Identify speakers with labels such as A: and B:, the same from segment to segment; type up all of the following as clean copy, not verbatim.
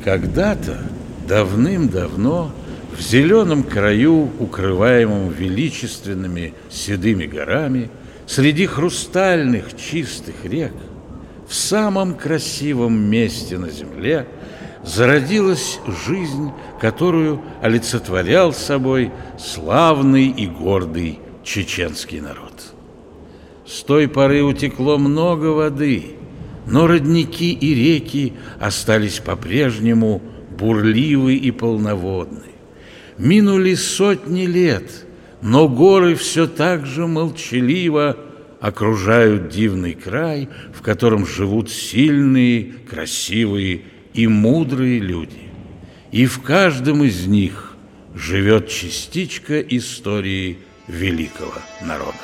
A: Когда-то, давным-давно, в зеленом краю, укрываемом величественными седыми горами, среди хрустальных чистых рек, в самом красивом месте на земле зародилась жизнь, которую олицетворял собой славный и гордый чеченский народ. С той поры утекло много воды, но родники и реки остались по-прежнему бурливы и полноводны. Минули сотни лет, но горы все так же молчаливо окружают дивный край, в котором живут сильные, красивые и мудрые люди. И в каждом из них живет частичка истории великого народа.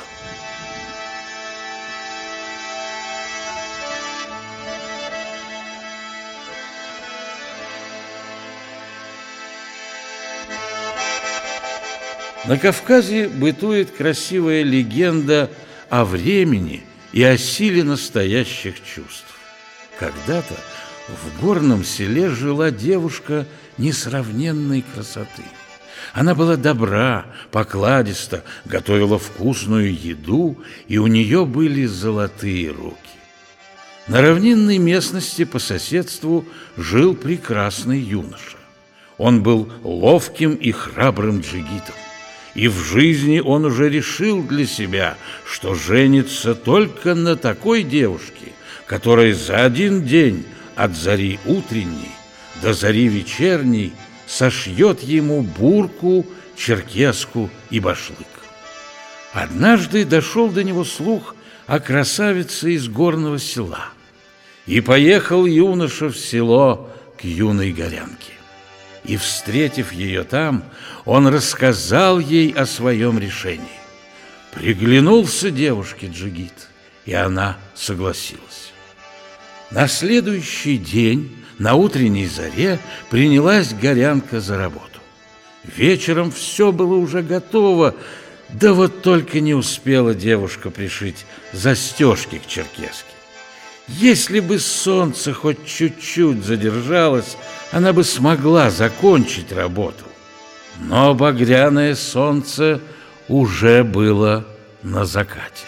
A: На Кавказе бытует красивая легенда о времени и о силе настоящих чувств. Когда-то в горном селе жила девушка несравненной красоты. Она была добра, покладиста, готовила вкусную еду, и у нее были золотые руки. На равнинной местности по соседству жил прекрасный юноша. Он был ловким и храбрым джигитом. И в жизни он уже решил для себя, что женится только на такой девушке, которая за один день от зари утренней до зари вечерней сошьет ему бурку, черкеску и башлык. Однажды дошел до него слух о красавице из горного села, и поехал юноша в село к юной горянке. И, встретив ее там, он рассказал ей о своем решении. Приглянулся девушке джигит, и она согласилась. На следующий день, на утренней заре, принялась горянка за работу. Вечером все было уже готово, да вот только не успела девушка пришить застежки к черкеске. Если бы солнце хоть чуть-чуть задержалось, она бы смогла закончить работу. Но багряное солнце уже было на закате.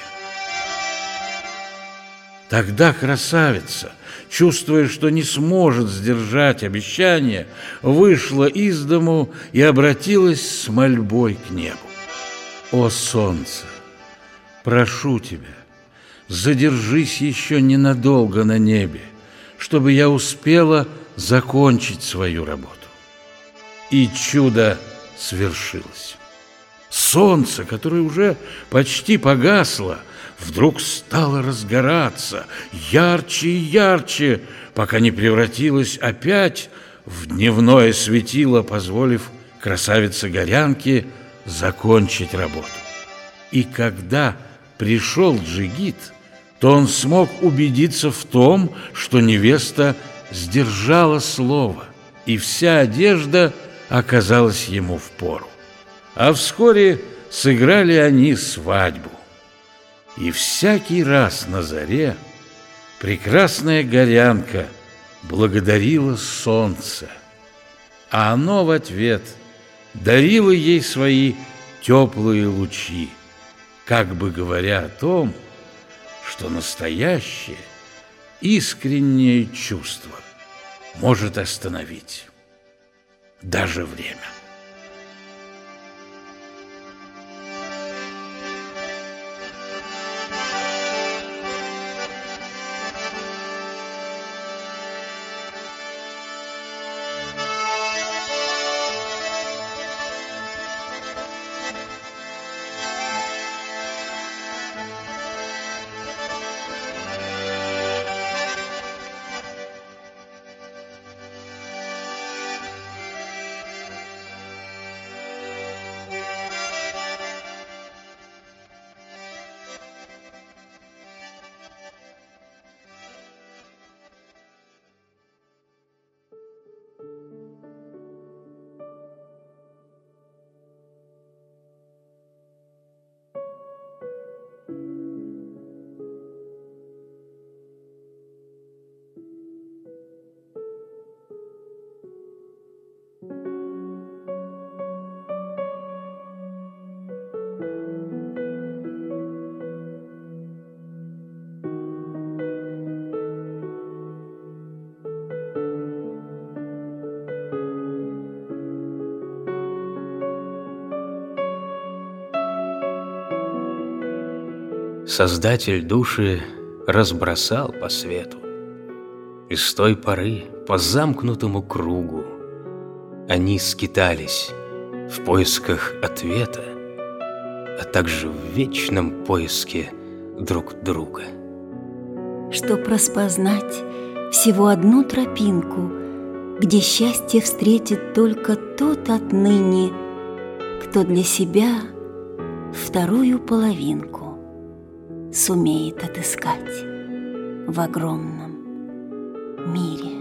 A: Тогда красавица, чувствуя, что не сможет сдержать обещание, вышла из дому и обратилась с мольбой к небу. «О, солнце, прошу тебя, задержись еще ненадолго на небе, чтобы я успела закончить свою работу». И чудо свершилось. Солнце, которое уже почти погасло, вдруг стало разгораться ярче и ярче, пока не превратилось опять в дневное светило, позволив красавице-горянке закончить работу. И когда пришел джигит, то он смог убедиться в том, что невеста сдержала слово, и вся одежда оказалась ему впору. А вскоре сыграли они свадьбу. И всякий раз на заре прекрасная горянка благодарила солнце, а оно в ответ дарило ей свои теплые лучи, как бы говоря о том, что настоящее, искреннее чувство может остановить даже время.
B: Создатель души разбросал по свету, и с той поры по замкнутому кругу они скитались в поисках ответа, а также в вечном поиске друг друга.
C: Чтоб распознать всего одну тропинку, где счастье встретит только тот отныне, кто для себя вторую половинку сумеет отыскать в огромном мире.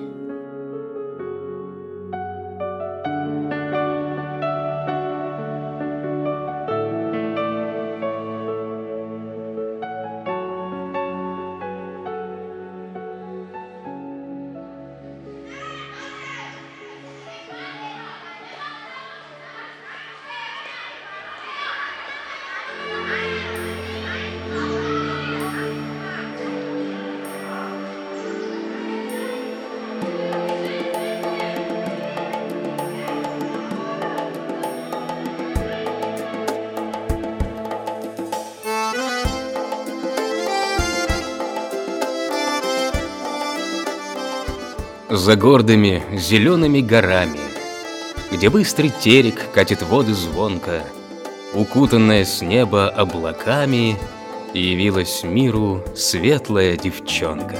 B: За гордыми зелеными горами, где быстрый терек катит воды звонко, укутанная с неба облаками, явилась миру светлая девчонка.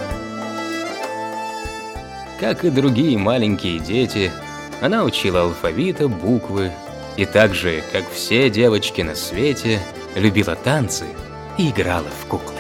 B: Как и другие маленькие дети, она учила алфавита, буквы, и так же, как все девочки на свете, любила танцы и играла в куклы.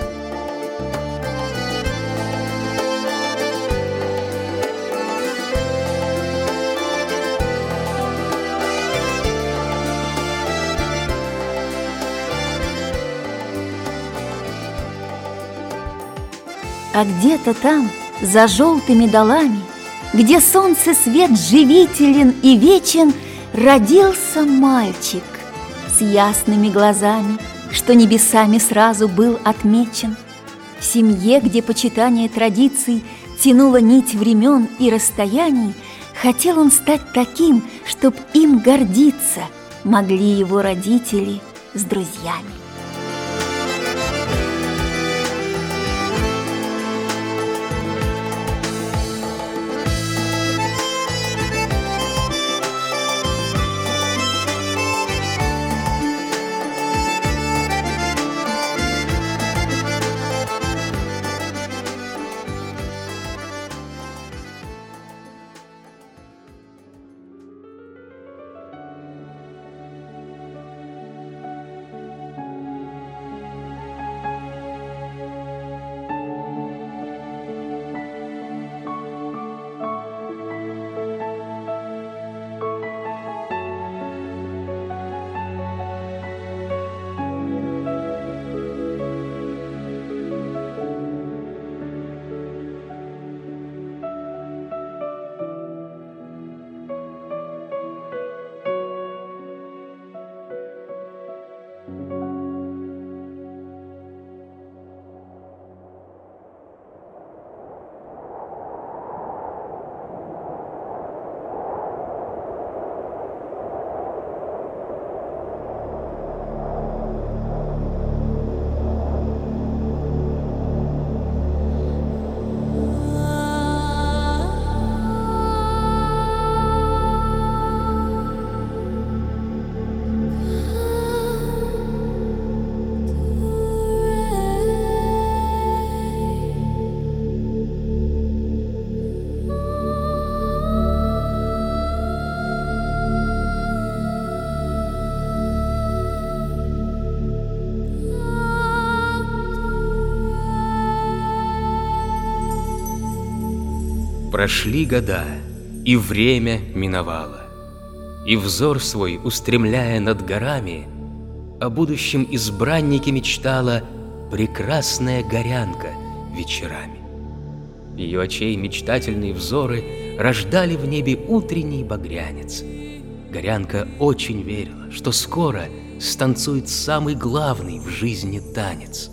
C: А где-то там, за желтыми долами, где солнце свет живителен и вечен, родился мальчик с ясными глазами, что небесами сразу был отмечен. В семье, где почитание традиций тянуло нить времен и расстояний, хотел он стать таким, чтоб им гордиться могли его родители с друзьями.
B: Прошли года, и время миновало, и взор свой, устремляя над горами, о будущем избраннике мечтала прекрасная горянка вечерами. Ее очей мечтательные взоры рождали в небе утренний багрянец. Горянка очень верила, что скоро станцует самый главный в жизни танец.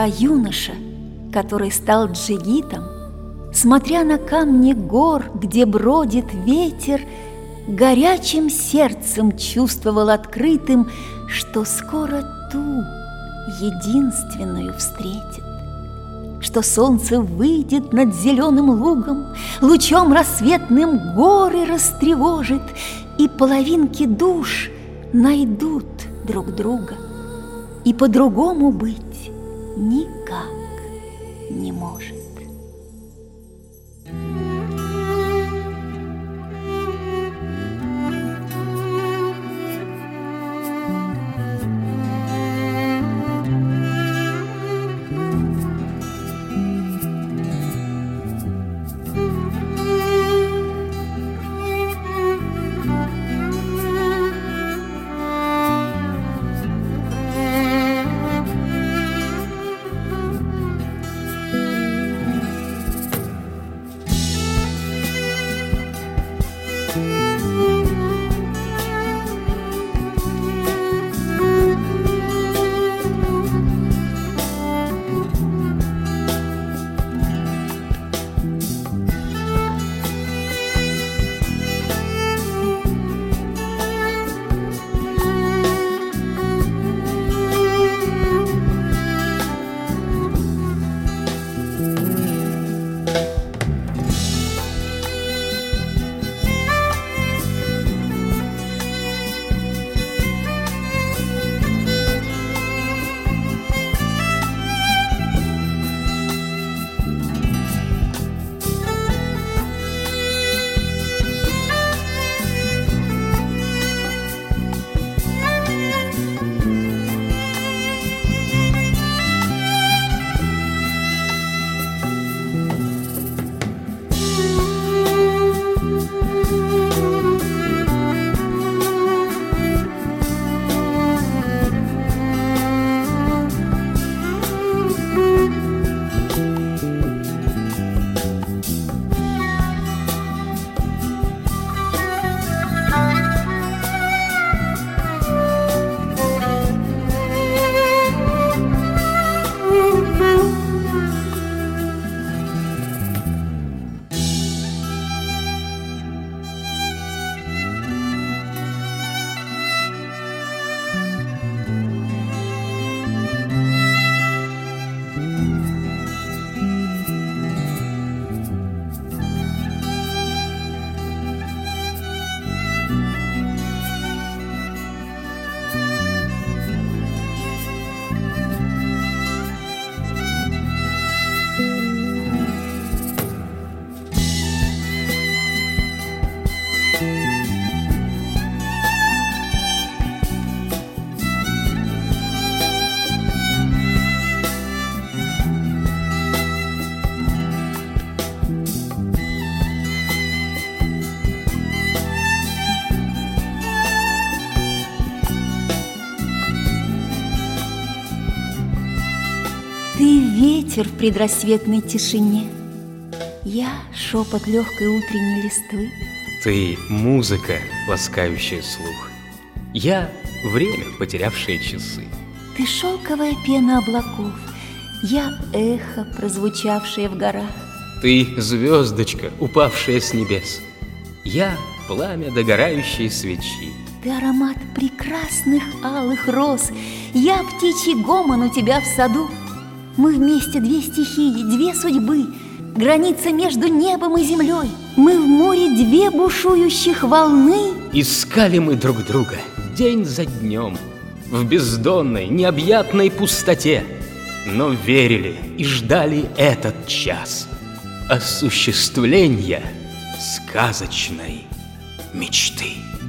C: А юноша, который стал джигитом, смотря на камни гор, где бродит ветер, горячим сердцем чувствовал открытым, что скоро ту единственную встретит, что солнце выйдет над зеленым лугом, лучом рассветным горы растревожит, и половинки душ найдут друг друга, и по-другому быть никак не может. Ветер в предрассветной тишине, я шепот легкой утренней листвы.
B: Ты музыка, ласкающая слух, я время, потерявшее часы.
C: Ты шелковая пена облаков, я эхо, прозвучавшее в горах.
B: Ты звездочка, упавшая с небес, я пламя догорающей свечи.
C: Ты аромат прекрасных алых роз, я птичий гомон у тебя в саду. Мы вместе две стихии, две судьбы, граница между небом и землей. Мы в море две бушующих волны.
B: Искали мы друг друга день за днем в бездонной, необъятной пустоте, но верили и ждали этот час осуществления сказочной мечты.